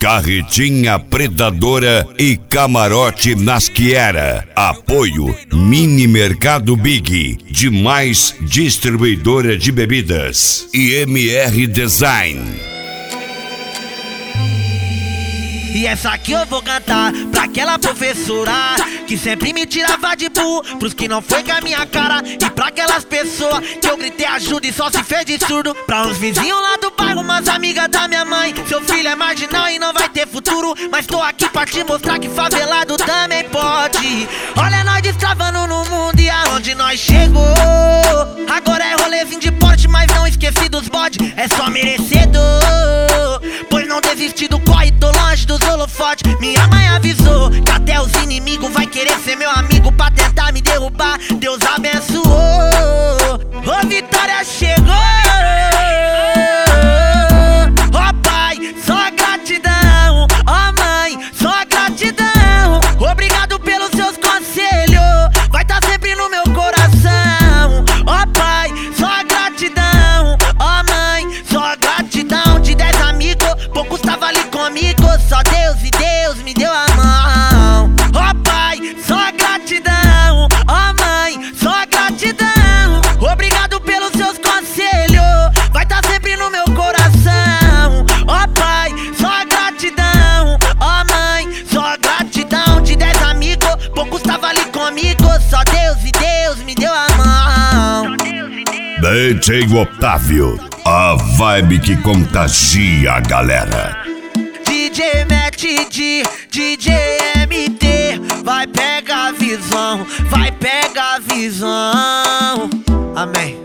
Carretinha Predadora e Camarote Nasquiera. Apoio Mini Mercado Big, Demais Distribuidora de Bebidas e MR Design. E essa aqui eu vou cantar pra aquela professora que sempre me tirava de burro, pros que não foi com a minha cara. E pra aquelas pessoas que eu gritei ajuda e só se fez de surdo. Pra uns vizinhos lá do bairro, umas amigas da minha mãe. Seu filho é marginal e não vai ter futuro, mas tô aqui pra te mostrar que favelado também pode. Olha nós destravando no mundo e aonde nós chegou. Agora é rolezinho de porte, mas não esqueci dos bode. É só merecedor, pois não desisti do corre, tô longe dos holofotes. Minha mãe avisou que até os inimigos vai querer ser meu amigo pra tentar me derrubar. Deus abençoou, ô vitória chegou. Ó pai, só gratidão. Ó mãe, só gratidão. Obrigado pelos seus conselhos, vai tá sempre no meu coração. Ó pai, só gratidão. Ó mãe, só gratidão. De 10 amigos, poucos tava ali comigo. Só Deus e Deus me deu a mão. Ó pai, só gratidão. Ó mãe, só gratidão. Obrigado pelos seus conselhos, vai tá sempre no meu coração. Ó pai, só gratidão. Ó mãe, só gratidão. De 10 amigos, poucos tava ali comigo. Só Deus e Deus me deu a mão. DJ Otávio, a vibe que contagia a galera. DJ Matt D, DJ MT, vai pegar a visão, vai pegar a visão. Amém.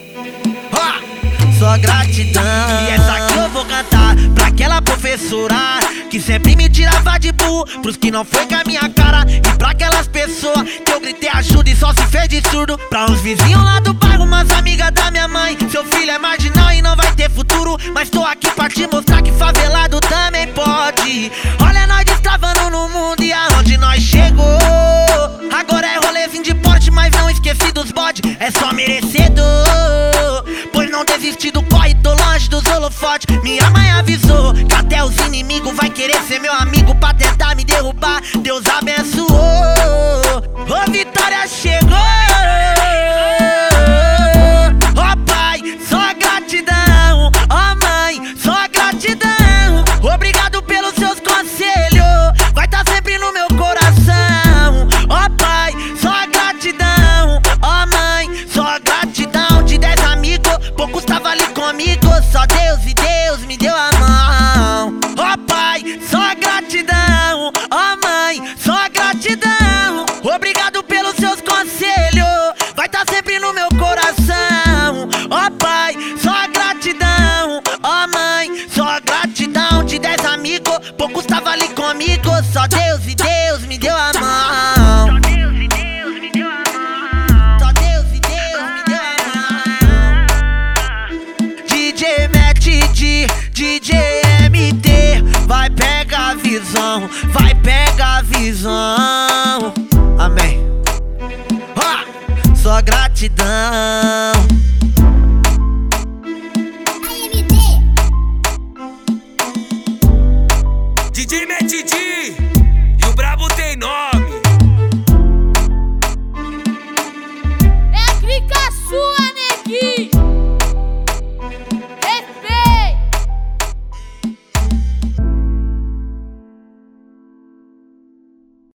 Só gratidão. E essa aqui eu vou cantar pra aquela professora que sempre me tirava de burro, pros que não foi com a minha cara. E pra aquelas pessoas que eu gritei ajuda e só se fez de surdo. Pra uns vizinhos lá do bairro, umas amigas da minha mãe. Seu filho é marginal e não vai ter futuro, mas tô aqui pra te mostrar que favelado também pode. Olha nós destravando no mundo e aonde nós chegou. Agora é rolezinho de porte, mas não esqueci dos bode. É só merecedor, pois não desisti do corre, tô longe dos holofotes. Minha mãe avisou que até os inimigos vai querer ser meu amigo pra tentar me derrubar. Deus abençoou, ô vitória chegou. Ó pai, só gratidão. Ó mãe, só gratidão. Obrigado pelos seus conselhos, vai tá sempre no meu coração. Ó pai, só gratidão. Ó mãe, só gratidão. De 10 amigos, poucos tava ali comigo. Só Deus e Deus me deu a mão. Ó pai, só gratidão. Ó mãe, só gratidão. Obrigado pelos seus conselhos, vai tá sempre no meu coração. Ó pai, só gratidão. Ó mãe, só gratidão. De 10 amigos, poucos tava ali comigo. Só Deus e Deus me deu a mão. Só Deus e Deus me deu a mão. Só Deus e Deus me deu a mão. DJ Matt D, DJ MT, vai pegar a visão, vai pegar a visão. Amém. Só gratidão.